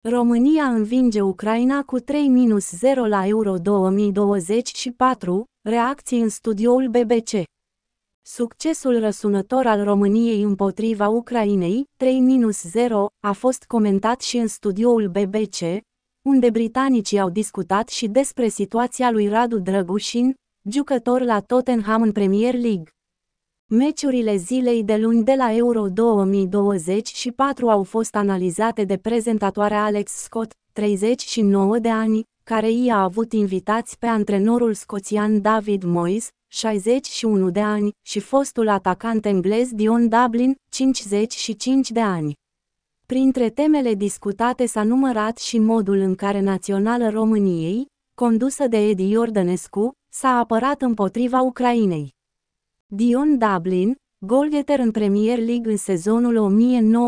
România învinge Ucraina cu 3-0 la Euro 2024, reacții în studioul BBC. Succesul răsunător al României împotriva Ucrainei, 3-0, a fost comentat și în studioul BBC, unde britanicii au discutat și despre situația lui Radu Drăgușin, jucător la Tottenham în Premier League. Meciurile zilei de luni de la Euro 2024 au fost analizate de prezentatoarea Alex Scott, 39 de ani, care i-a avut invitați pe antrenorul scoțian David Moyes, 61 de ani, și fostul atacant englez Dion Dublin, 55 de ani. Printre temele discutate s-a numărat și modul în care Naționala României, condusă de Edi Iordănescu, s-a apărat împotriva Ucrainei. Dion Dublin, golgheter în Premier League în sezonul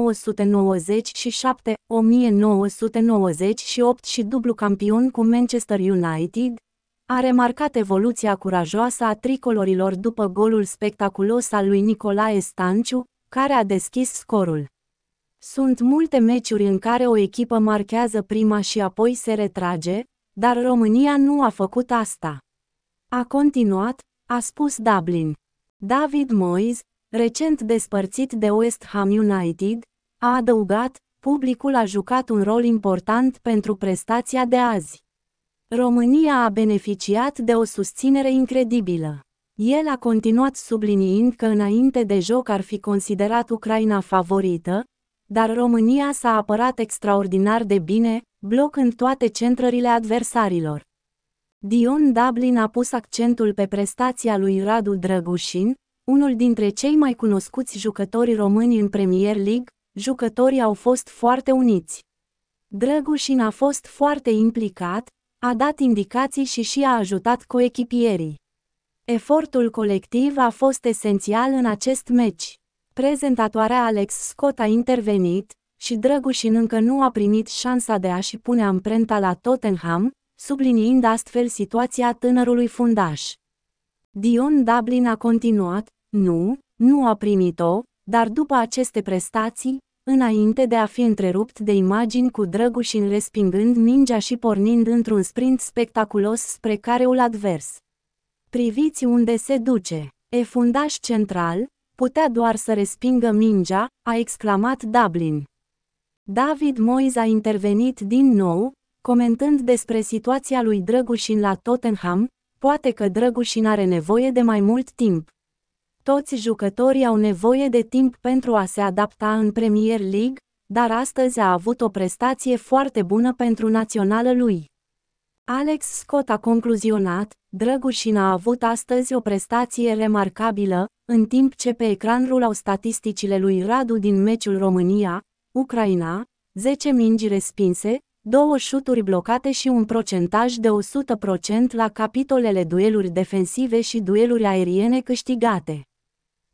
1997-1998 și dublu campion cu Manchester United, a remarcat evoluția curajoasă a tricolorilor după golul spectaculos al lui Nicolae Stanciu, care a deschis scorul. Sunt multe meciuri în care o echipă marchează prima și apoi se retrage, dar România nu a făcut asta. A continuat, a spus Dublin. David Moyes, recent despărțit de West Ham United, a adăugat, publicul a jucat un rol important pentru prestația de azi. România a beneficiat de o susținere incredibilă. El a continuat subliniind că înainte de joc ar fi considerat Ucraina favorită, dar România s-a apărat extraordinar de bine, blocând toate centrările adversarilor. Dion Dublin a pus accentul pe prestația lui Radu Drăgușin, unul dintre cei mai cunoscuți jucători români în Premier League. Jucătorii au fost foarte uniți. Drăgușin a fost foarte implicat, a dat indicații și a ajutat coechipierii. Efortul colectiv a fost esențial în acest meci. Prezentatoarea Alex Scott a intervenit, și Drăgușin încă nu a primit șansa de a-și pune amprenta la Tottenham, subliniind astfel situația tânărului fundaș. Dion Dublin a continuat, nu a primit-o, dar după aceste prestații, înainte de a fi întrerupt de imagini cu Drăgușin respingând mingea și pornind într-un sprint spectaculos spre careul advers. Priviți unde se duce, e fundaș central, putea doar să respingă mingea, a exclamat Dublin. David Moyes a intervenit din nou, comentând despre situația lui Drăgușin la Tottenham, poate că Drăgușin are nevoie de mai mult timp. Toți jucătorii au nevoie de timp pentru a se adapta în Premier League, dar astăzi a avut o prestație foarte bună pentru națională lui. Alex Scott a concluzionat, Drăgușin a avut astăzi o prestație remarcabilă, în timp ce pe ecran rulau statisticile lui Radu din meciul România-Ucraina, 10 mingi respinse, 2 șuturi blocate și un procentaj de 100% la capitolele dueluri defensive și dueluri aeriene câștigate.